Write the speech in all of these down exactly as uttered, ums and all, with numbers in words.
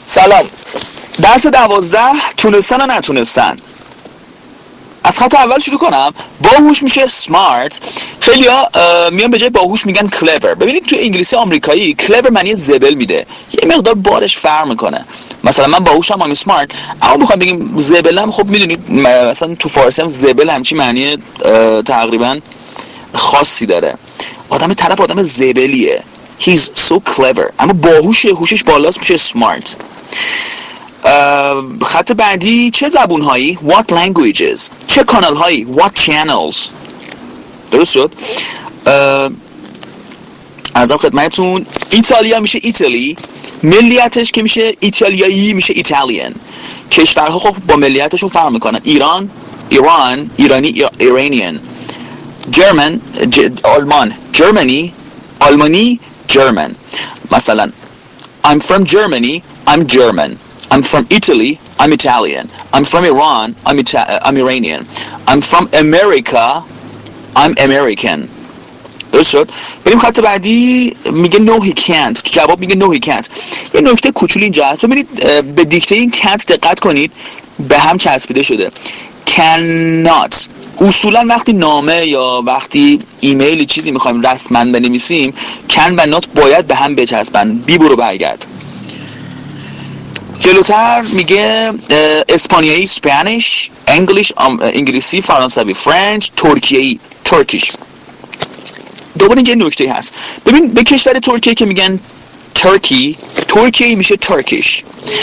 سلام. درس دوازده تونستن و نتونستن. از خط اول شروع کنم. باهوش میشه smart. خیلیا میان به جای باهوش میگن clever. ببینید تو انگلیسی آمریکایی clever معنی زبل میده، یه مقدار بارش فرق میکنه. مثلا من باهوشم I'm smart، اما بخوام بگیم زبلم، خب میدونید مثلا تو فارسی هم زبل همچی معنی تقریبا خاصی داره. آدم طرف آدم زبلیه. He's so clever. اما باهوشه، هوشش بالاست، میشه smart. خط بعدی چه زبون هایی؟ What languages. چه کانال هایی؟ What channels. درست شد. عرضم خدمتون ایتالیا میشه ایتالی، ملیتش که میشه ایتالیایی میشه ایتالیان. کشورها خب با ملیتشون فرق میکنن. ایران ایران، ایرانی ایرانیان. جرمن آلمان، جرمنی آلمانی، جرمن. مثلا I'm from Germany, I'm German. I'm from Italy, I'm Italian. I'm from Iran, I'm Ita- I'm Iranian. I'm from America, I'm American. درست شد. بریم خط بعدی. میگه no he can't. تو جواب میگه no he can't. یه نکته کوچولی اینجا هست. ببینید به دیکته این can't دقت کنید، به هم چسبیده شده. cannot اصولا وقتی نامه یا وقتی ایمیلی چیزی میخوایم رسما بنویسیم can و not باید به هم بچسبن. بی برو برگرد. جلوتر میگه اسپانیایی اسپانیش، انگلیش انگلیسی، فرانسوی فرنچ، ترکیه‌ای ترکیش. دوباره اینجا نکته هست. ببین به کشور ترکیه که میگن ترکی، ترکیه میشه ترکیش.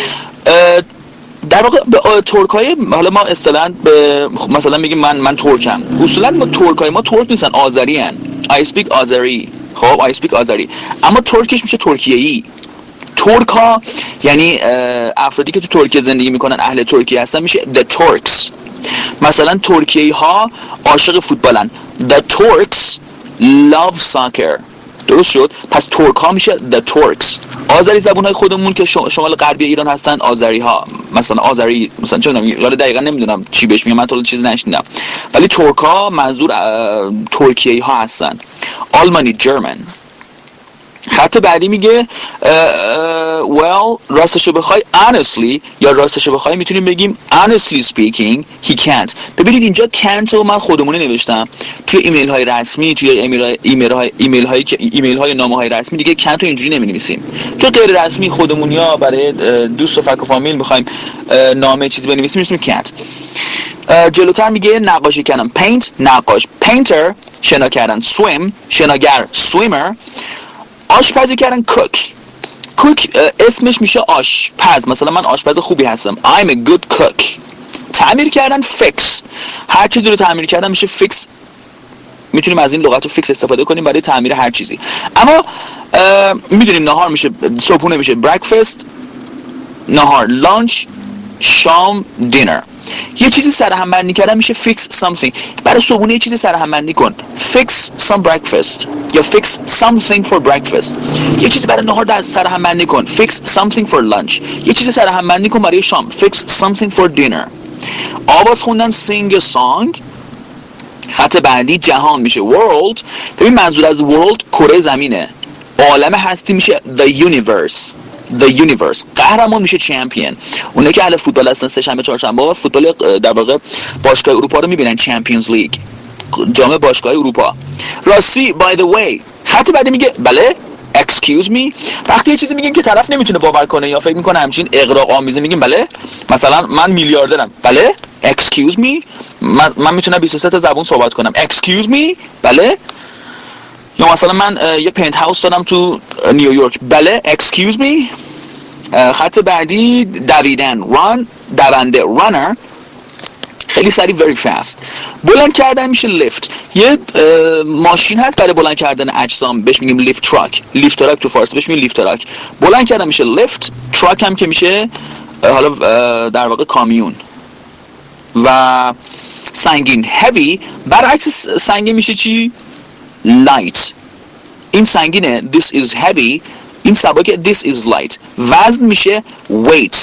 در واقع به ترکای، حالا ما اصطلاحاً به مثلا میگیم من من ترکم، اصولا ما ترکای ما ترک نیستن، آذری ان. I speak آذری. خب I speak آذری. اما ترکیش میشه ترکیه‌ای. ترک ها یعنی افرادی که تو ترکیه زندگی میکنن، اهل ترکیه هستن، میشه the Turks. مثلا ترکیه‌ای ها عاشق فوتبالن. The Turks love soccer. درست شد. پس ترک ها میشه the Turks. آذری زبون های خودمون که شمال غربی ایران هستن آذری ها. مثلا آذری مثلا چه میدونم، یاد دقیقاً نمیدونم چی بهش میگم، من تا چیزی نشنیدم، ولی ترک ها منظور ترکیه‌ای ها هستن. آلمانی German. خط بعدی میگه uh, uh, well راستشو بخوای honestly، یا راستشو بخوای میتونیم بگیم honestly speaking he can't. ببینید اینجا can't رو من خودمونی نوشتم. توی ایمیل های رسمی، توی ایمیل ایمیل های ایمیل های ایمیل های نامه های رسمی دیگه can't رو اینجوری نمی‌نویسیم. توی غیر رسمی خودمونیا برای دوست و فک و فامیل می‌خوایم نامه چیزی بنویسیم می‌نویسیم can't. جلوتر میگه نقاشی کردن paint نقاش، painter شنا کردن، swim شناگر swimmer، آشپزی کردن کوک. کوک اسمش میشه آشپز. مثلا من آشپز خوبی هستم، I'm a good cook. تعمیر کردن فیکس. هر چیزی رو تعمیر کردن میشه فیکس. میتونیم از این لغت رو فیکس استفاده کنیم برای تعمیر هر چیزی. اما میدونیم نهار میشه، صبحونه میشه breakfast، نهار لانچ، شام دینر. یه چیزی سرهم بندی کردن میشه fix something. برای صبحونه یه چیزی سرهم بندی کن، fix some breakfast یا fix something for breakfast. یه چیزی برای نهار در سرهم بندی کن، fix something for lunch. یه چیزی سرهم بندی کن برای شام، fix something for dinner. آواز خوندن sing a song. خط بعدی جهان میشه world. ببین منظور از world کره زمینه. عالم هستی میشه the universe. The universe. قهرمان میشه champion. اونایی که اهل فوتبال هستن سه شنبه چهارشنبه فوتبال در واقع باشگاه اروپا رو میبینن، چمپیونز لیگ، جام باشگاه اروپا. راستی by the way خط بعدی میگه بله excuse me. وقتی یه چیزی میگیم که طرف نمیتونه باور کنه یا فکر میکنه همچین اغراق آمیزه، میگیم بله. مثلا من میلیاردرم، بله excuse me. من, من میتونم بیست و سه تا زبون صحبت کنم، excuse me بله. یا مثلا من یه پنت هاوس دارم تو نیویورک، بله excuse me. خط بعدی دویدن run، دونده runner، خیلی سریع very fast. بلند کردن میشه lift. یه ماشین هست برای بلند کردن اجسام بهش میگیم lift truck. lift truck تو فارسی بهش میگیم lift truck. بلند کردن میشه lift. truck هم که میشه حالا در واقع کامیون. و سنگین heavy، برعکس سنگین میشه چی؟ light. این سنگینه this is heavy، این سبک this is light. وزن میشه weight.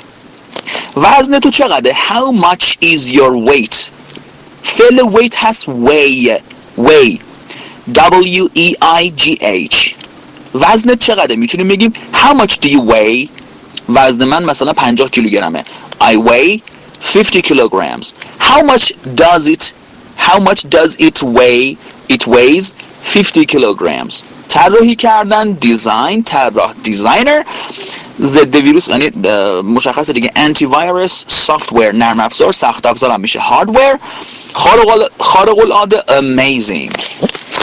وزن تو چقدره؟ how much is your weight. فعل weight هست weigh. weigh W E I G H. وزنت چقدره؟ میتونیم بگیم how much do you weigh. وزن من مثلا پنجاه کیلوگرمه. I weigh fifty kilograms. How much does it how much does it weigh? It weighs fifty kilograms. طراحی کردن، دیزاین، طراح، دیزاینر. ضد ویروس یعنی مشخصه دیگه، آنتی ویروس، سافت‌ور، نرم افزار، سخت افزار هم میشه هاردور. خارق خارق العاده amazing.